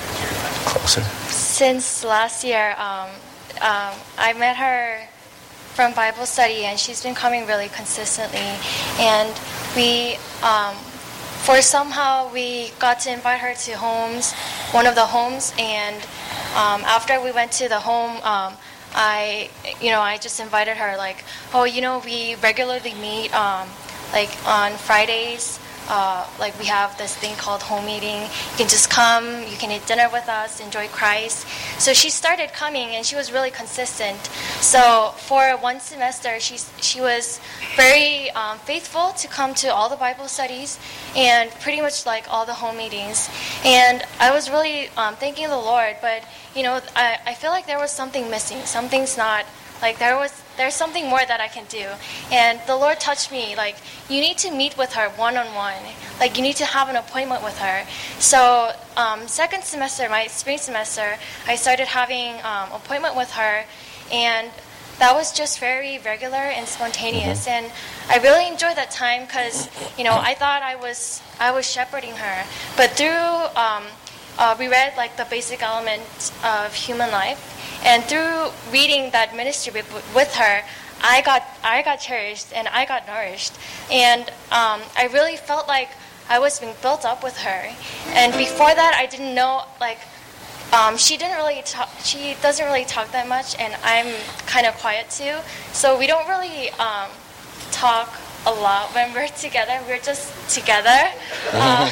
Speaker 7: Closer.
Speaker 11: Since last year, um, um, I met her from Bible study, and she's been coming really consistently. And we... Um, For somehow we got to invite her to homes, one of the homes, and um, after we went to the home, um, I, you know, I just invited her like, oh, you know, we regularly meet um, like on Fridays. Uh, like we have this thing called home meeting. You can just come, you can eat dinner with us, enjoy Christ. So she started coming, and she was really consistent. So for one semester, she she was very um, faithful to come to all the Bible studies and pretty much like all the home meetings. And I was really um, thanking the Lord, but you know, I, I feel like there was something missing. Something's not. Like there was, there's something more that I can do. And the Lord touched me, like, you need to meet with her one-on-one. Like, you need to have an appointment with her. So, um, second semester, my spring semester, I started having um, appointment with her. And that was just very regular and spontaneous. Mm-hmm. And I really enjoyed that time because, you know, I thought I was, I was shepherding her. But through, um, uh, we read, like, the basic elements of human life. And through reading that ministry with her, I got I got cherished and I got nourished. And um, I really felt like I was being built up with her. And before that, I didn't know, like, um, she didn't really talk, she doesn't really talk that much, and I'm kind of quiet too. So we don't really um, talk a lot when we're together. We're just together. Um,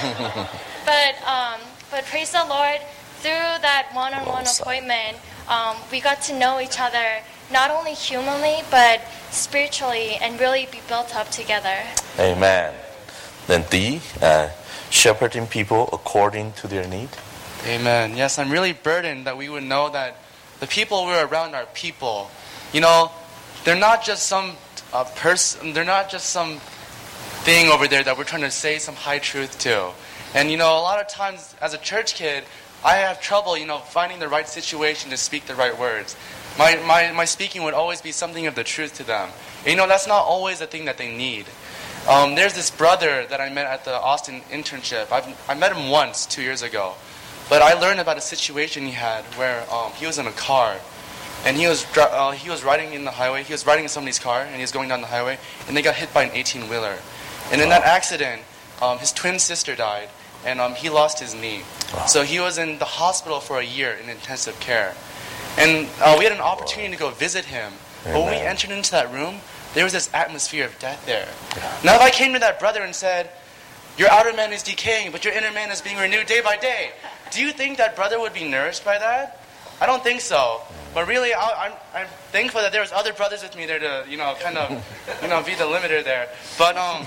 Speaker 11: but um, but praise the Lord, through that one-on-one appointment, Um, we got to know each other not only humanly but spiritually and really be built up together.
Speaker 7: Amen. Then D, uh, shepherding people according to their need.
Speaker 12: Amen. Yes, I'm really burdened that we would know that the people we're around are people. You know, they're not just some uh, person. They're not just some thing over there that we're trying to say some high truth to. And you know, a lot of times as a church kid, I have trouble, you know, finding the right situation to speak the right words. My, my my speaking would always be something of the truth to them. And, you know, that's not always the thing that they need. Um, there's this brother that I met at the Austin internship. I've, I met him once two years ago. But I learned about a situation he had where um, he was in a car. And he was uh, he was riding in the highway. He was riding in somebody's car, and he was going down the highway. And they got hit by an eighteen-wheeler. And in that accident, um, his twin sister died. And um, he lost his knee. Wow. So he was in the hospital for a year in intensive care. And uh, we had an opportunity to go visit him. Amen. But when we entered into that room, there was this atmosphere of death there. Yeah. Now if I came to that brother and said, your outer man is decaying, but your inner man is being renewed day by day, do you think that brother would be nourished by that? I don't think so. But really, I, I'm, I'm thankful that there was other brothers with me there to, you know, kind of, you know, be the limiter there. But, um...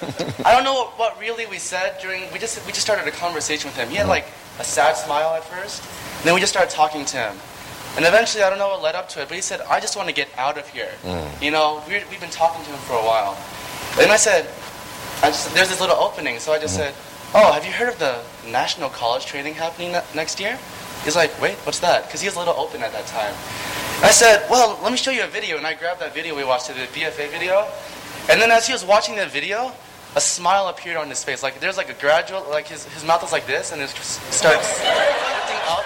Speaker 12: I don't know what, what really we said during, we just we just started a conversation with him. He had like a sad smile at first, and then we just started talking to him. And eventually, I don't know what led up to it, but he said, I just want to get out of here. Mm. You know, we, we've been talking to him for a while. And I said, I just, there's this little opening, so I just mm. said, oh, have you heard of the national college training happening ne- next year? He's like, wait, what's that? Because he was a little open at that time. And I said, well, let me show you a video. And I grabbed that video we watched, the B F A video. And then as he was watching that video, a smile appeared on his face. Like there's like a gradual, like his, his mouth was like this, and it just starts lifting up.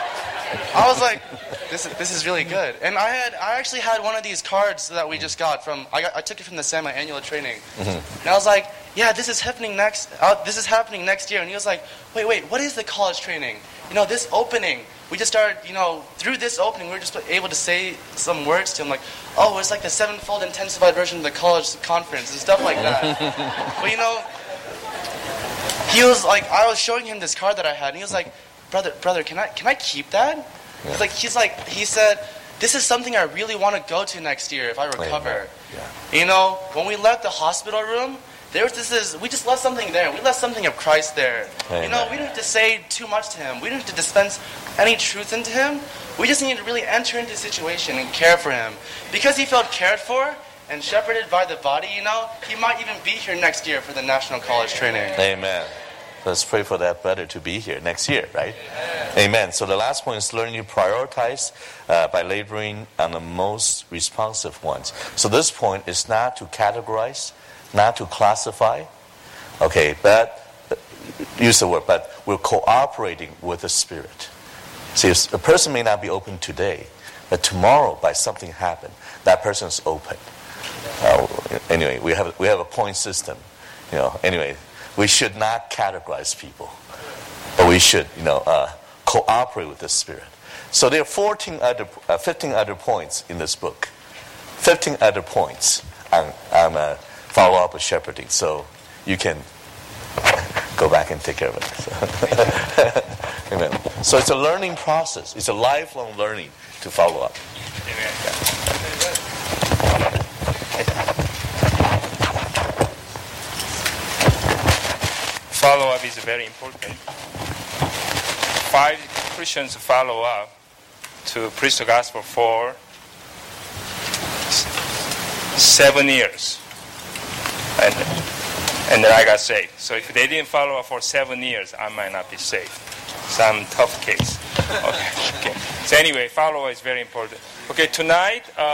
Speaker 12: I was like, this is this is really good. And I had I actually had one of these cards that we just got from. I got I took it from the S E M annual training, mm-hmm. and I was like, yeah, this is happening next. Uh, this is happening next year. And he was like, wait, wait, what is the college training? You know, this opening. we just started, you know, through this opening, we were just able to say some words to him, like, oh, it's like the sevenfold intensified version of the college conference and stuff like that. But, you know, he was like, I was showing him this card that I had, and he was like, brother, brother, can I can I keep that? Yeah. He's like, he's like, he said, this is something I really want to go to next year if I recover. Yeah. You know, when we left the hospital room, there was this is we just left something there. We left something of Christ there. Amen. You know, we didn't have to say too much to him. We didn't have to dispense any truth into him. We just needed to really enter into the situation and care for him. Because he felt cared for and shepherded by the body, you know, he might even be here next year for the National College Training.
Speaker 7: Amen. Let's pray for that brother to be here next year, right? Amen. Amen. So the last point is learning to prioritize uh, by laboring on the most responsive ones. So this point is not to categorize, not to classify, okay, but use the word, but we're cooperating with the Spirit. See, a person may not be open today, but tomorrow, by something happen, that person is open. Uh, anyway, we have we have a point system, you know. Anyway, we should not categorize people, but we should, you know, uh, cooperate with the Spirit. So there are fourteen other, uh, fifteen other points in this book, fifteen other points on on uh, follow up with shepherding. So you can go back and take care of it. Amen. So it's a learning process. It's a lifelong learning to follow up. Amen. Yeah.
Speaker 2: Follow-up is very important. Five Christians follow up to preach the gospel for seven years. And, and then I got saved. So if they didn't follow up for seven years, I might not be saved. Some tough case. Okay. Okay. So anyway, follow-up is very important. Okay, tonight... Uh,